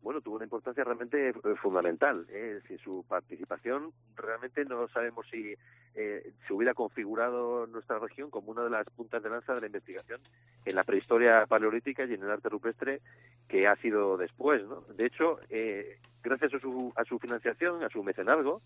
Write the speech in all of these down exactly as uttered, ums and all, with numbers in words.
bueno, tuvo una importancia realmente eh, fundamental. ¿eh? Si su participación realmente no sabemos si eh, se hubiera configurado nuestra región como una de las puntas de lanza de la investigación en la prehistoria paleolítica y en el arte rupestre que ha sido después, ¿no? De hecho, eh, gracias a su, a su financiación, a su mecenazgo,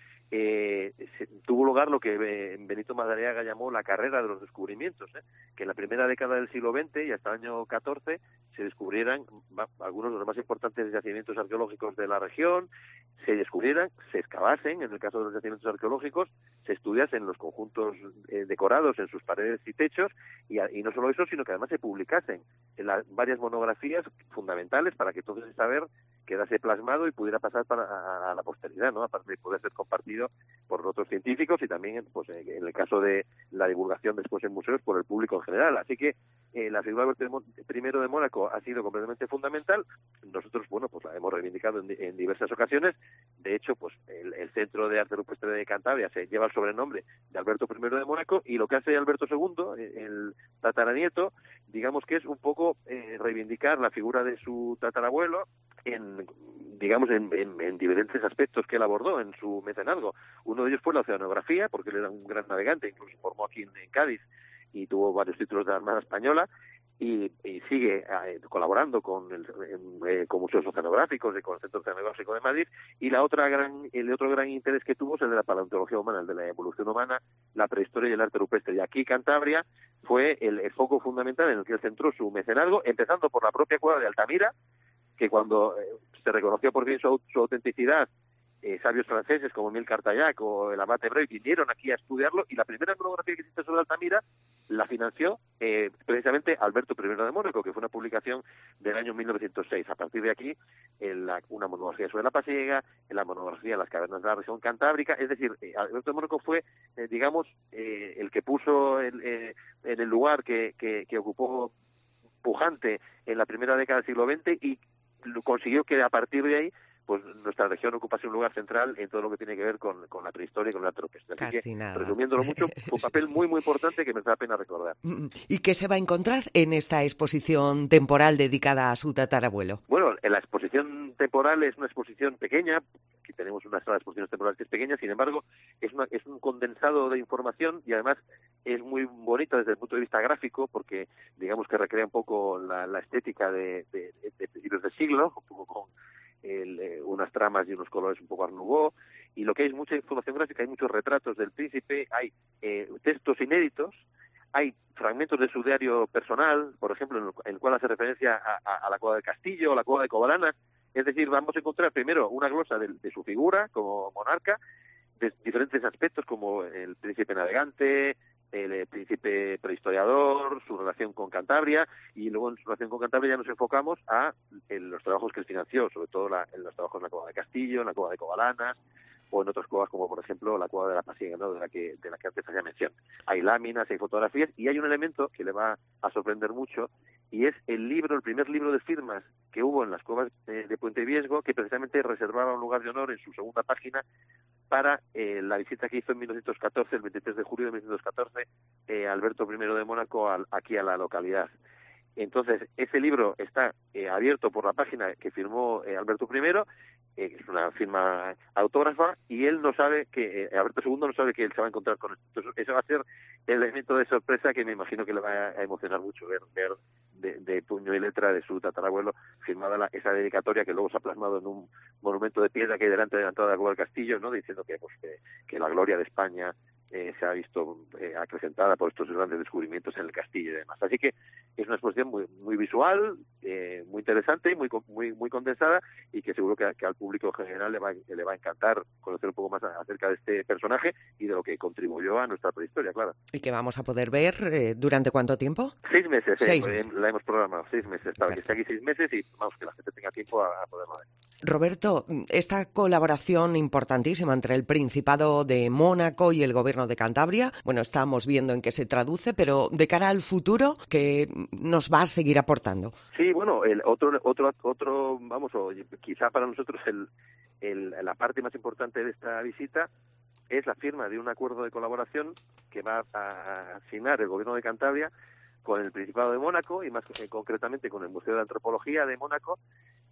Eh, se, tuvo lugar lo que eh, Benito Madariaga llamó la carrera de los descubrimientos, ¿eh? que en la primera década del siglo veinte y hasta el año catorce se descubrieran va, algunos de los más importantes yacimientos arqueológicos de la región, se descubrieran, se excavasen, en el caso de los yacimientos arqueológicos, se estudiasen los conjuntos eh, decorados en sus paredes y techos, y, y no solo eso, sino que además se publicasen en las varias monografías fundamentales para que todo ese saber quedase plasmado y pudiera pasar para a, a la posteridad, ¿no? Aparte de poder ser compartido por otros científicos y también, pues, en el caso de la divulgación después en museos, por el público en general. Así que eh, la figura de Alberto primero de Mónaco ha sido completamente fundamental. Nosotros, bueno, pues la hemos reivindicado en, en diversas ocasiones. De hecho, pues el, el Centro de Arte Rupestre de Cantabria se lleva el sobrenombre de Alberto primero de Mónaco, y lo que hace Alberto segundo, el tataranieto, digamos que es un poco eh, reivindicar la figura de su tatarabuelo en, digamos, en, en, en diferentes aspectos que él abordó en su mecenazgo. Uno de ellos fue la oceanografía, porque él era un gran navegante, incluso formó aquí en, en Cádiz y tuvo varios títulos de la Armada Española, y, y sigue eh, colaborando con, el, en, eh, con museos oceanográficos y con el Centro Oceanográfico de Madrid. Y la otra gran, el otro gran interés que tuvo es el de la paleontología humana, el de la evolución humana, la prehistoria y el arte rupestre. Y aquí Cantabria fue el, el foco fundamental en el que él centró su mecenazgo, empezando por la propia cueva de Altamira, que cuando eh, se reconoció por fin su, su autenticidad, eh, sabios franceses como Emile Cartaillac o el abate Breuil vinieron aquí a estudiarlo, y la primera monografía que existe sobre Altamira la financió eh, precisamente Alberto primero de Mónaco, que fue una publicación del año mil novecientos seis. A partir de aquí, en la, una monografía sobre la pasiega, en la monografía de las cavernas de la región cantábrica. Es decir, eh, Alberto de Mónaco fue, eh, digamos, eh, el que puso el, eh, en el lugar que, que, que ocupó pujante en la primera década del siglo veinte, y consiguió que a partir de ahí pues nuestra región ocupase un lugar central en todo lo que tiene que ver con, con la prehistoria y con el arte rupestre. Así Casi que, nada. resumiéndolo mucho, fue un papel muy, muy importante que me da pena recordar. ¿Y qué se va a encontrar en esta exposición temporal dedicada a su tatarabuelo? Bueno, la exposición temporal es una exposición pequeña. Aquí tenemos una sala de exposiciones temporales que es pequeña, sin embargo, es, una, es un condensado de información, y además es muy bonita desde el punto de vista gráfico, porque digamos que recrea un poco la, la estética de, de, de principios de siglo, un poco con El, eh, unas tramas y unos colores un poco Art Nouveau, y lo que hay es mucha información gráfica, hay muchos retratos del príncipe, hay eh, textos inéditos, hay fragmentos de su diario personal, por ejemplo, en el, en el cual hace referencia a, a, a la cueva del Castillo, a la cueva de Cobalanas. Es decir, vamos a encontrar primero una glosa de, de su figura como monarca, de diferentes aspectos como el príncipe navegante, el príncipe prehistoriador, su relación con Cantabria, y luego en su relación con Cantabria ya nos enfocamos a en los trabajos que él financió, sobre todo la, en los trabajos en la cueva de Castillo, en la cueva de Cobalanas, o en otras cuevas como por ejemplo la cueva de la Pasiega, ¿no? de la que de la que antes hacía mención. Hay láminas, hay fotografías, y hay un elemento que le va a sorprender mucho, y es el libro, el primer libro de firmas que hubo en las cuevas de, de Puente Viesgo, que precisamente reservaba un lugar de honor en su segunda página para eh, la visita que hizo en mil novecientos catorce, el veintitrés de julio de mil novecientos catorce, eh, Alberto primero de Mónaco al, aquí a la localidad. Entonces, ese libro está eh, abierto por la página que firmó eh, Alberto primero, eh, es una firma autógrafa, y él no sabe que, eh, Alberto segundo no sabe que él se va a encontrar con esto. Entonces, ese va a ser el elemento de sorpresa que me imagino que le va a emocionar mucho, ver, ver de, de puño y letra de su tatarabuelo firmada la, esa dedicatoria, que luego se ha plasmado en un monumento de piedra que hay delante de la entrada de la cueva del Castillo, ¿no? Diciendo que, pues, que, que la gloria de España Eh, se ha visto eh, acrecentada por estos grandes descubrimientos en el castillo y demás. Así que es una exposición muy muy visual, eh, muy interesante, muy muy muy condensada, y que seguro que, que al público en general le va, le va a encantar conocer un poco más acerca de este personaje y de lo que contribuyó a nuestra prehistoria, claro. ¿Y que vamos a poder ver eh, durante cuánto tiempo? Seis meses, seis eh, meses. La hemos programado, seis meses, para Perfecto. que esté aquí seis meses y vamos, que la gente tenga tiempo a, a poderlo ver. Roberto, esta colaboración importantísima entre el Principado de Mónaco y el Gobierno de Cantabria, bueno, estamos viendo en qué se traduce, pero de cara al futuro, ¿qué nos va a seguir aportando? Sí, bueno, el otro, otro, otro, vamos, o quizá para nosotros el, el, la parte más importante de esta visita es la firma de un acuerdo de colaboración que va a firmar el Gobierno de Cantabria con el Principado de Mónaco, y más eh, concretamente con el Museo de Antropología de Mónaco,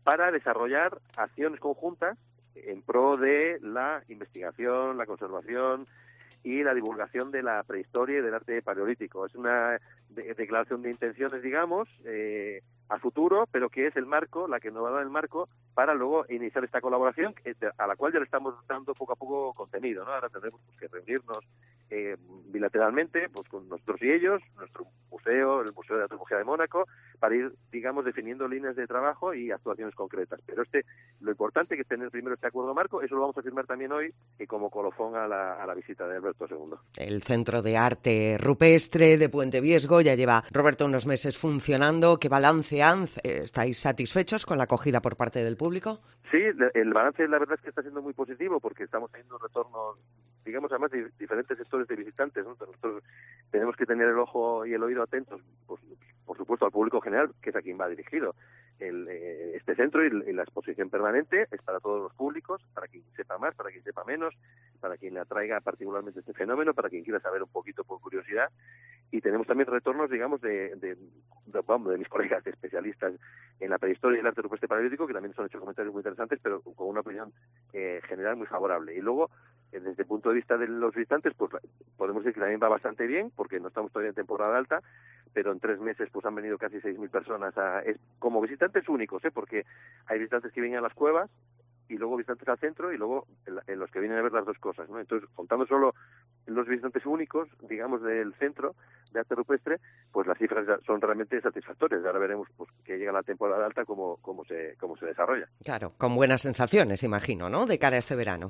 para desarrollar acciones conjuntas en pro de la investigación, la conservación y la divulgación de la prehistoria y del arte paleolítico. Es una de- declaración de intenciones, digamos, eh, a futuro, pero que es el marco, la que nos va a dar el marco para luego iniciar esta colaboración, que- a la cual ya le estamos dando poco a poco contenido, ¿no? Ahora tendremos pues, que reunirnos eh, bilateralmente, pues con nosotros y ellos, nuestro museo, el Museo de Antropología de Mónaco, para ir, digamos, definiendo líneas de trabajo y actuaciones concretas. Pero este, lo importante que es tener primero este acuerdo marco, eso lo vamos a firmar también hoy y como colofón a la, a la visita de Alberto segundo. El Centro de Arte Rupestre de Puente Viesgo ya lleva, Roberto, unos meses funcionando. ¿Qué balance han? ¿Estáis satisfechos con la acogida por parte del público? Sí, el balance la verdad es que está siendo muy positivo porque estamos teniendo retornos, digamos, además de diferentes sectores de visitantes, ¿no? Nosotros tenemos que tener el ojo y el oído atentos, pues, por supuesto, al público general, que es a quien va dirigido. El, eh, este centro y, y la exposición permanente es para todos los públicos, para quien sepa más, para quien sepa menos, para quien le atraiga particularmente este fenómeno, para quien quiera saber un poquito por curiosidad. Y tenemos también retornos, digamos, de, de, de, vamos, de mis colegas de especialistas en la prehistoria y el arte rupestre paleolítico, que también nos han hecho comentarios muy interesantes, pero con una opinión eh, general muy favorable. Y luego, eh, desde el punto de vista de los visitantes, pues podemos decir que también va bastante bien, porque no estamos todavía en temporada alta, pero en tres meses pues han venido casi seis mil personas a, es, como visitantes únicos, ¿eh? Porque hay visitantes que vienen a las cuevas, y luego visitantes al centro y luego en, en los que vienen a ver las dos cosas, ¿no? Entonces, contando solo los visitantes únicos, digamos, del centro de arte rupestre, pues las cifras son realmente satisfactorias. Ahora veremos pues que llega la temporada alta cómo, cómo se cómo se desarrolla. Claro, con buenas sensaciones, imagino, ¿no?, de cara a este verano.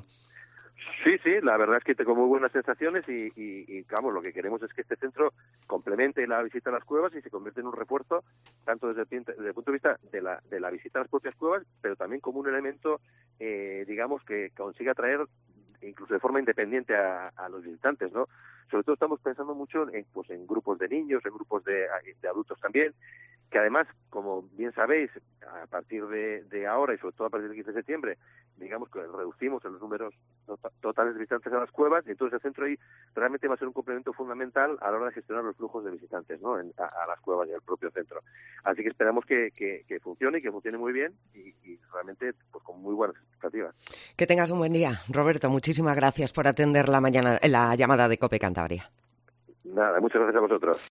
Sí, sí, la verdad es que tengo muy buenas sensaciones y, y, y vamos, lo que queremos es que este centro complemente la visita a las cuevas y se convierta en un refuerzo, tanto desde el, desde el punto de vista de la, de la visita a las propias cuevas, pero también como un elemento, eh, digamos, que consiga atraer incluso de forma independiente a, a los visitantes, ¿no? Sobre todo estamos pensando mucho en, pues, en grupos de niños, en grupos de, de adultos también, que además, como bien sabéis, a partir de, de ahora y sobre todo a partir del quince de septiembre, digamos que reducimos los números totales de visitantes a las cuevas, y entonces el centro ahí realmente va a ser un complemento fundamental a la hora de gestionar los flujos de visitantes, ¿no?, en, a, a las cuevas y al propio centro. Así que esperamos que, que, que funcione y que funcione muy bien y, y realmente pues con muy buenas expectativas. Que tengas un buen día, Roberto. Muchísimas gracias por atender la mañana la llamada de COPE Cantabria. Nada, muchas gracias a vosotros.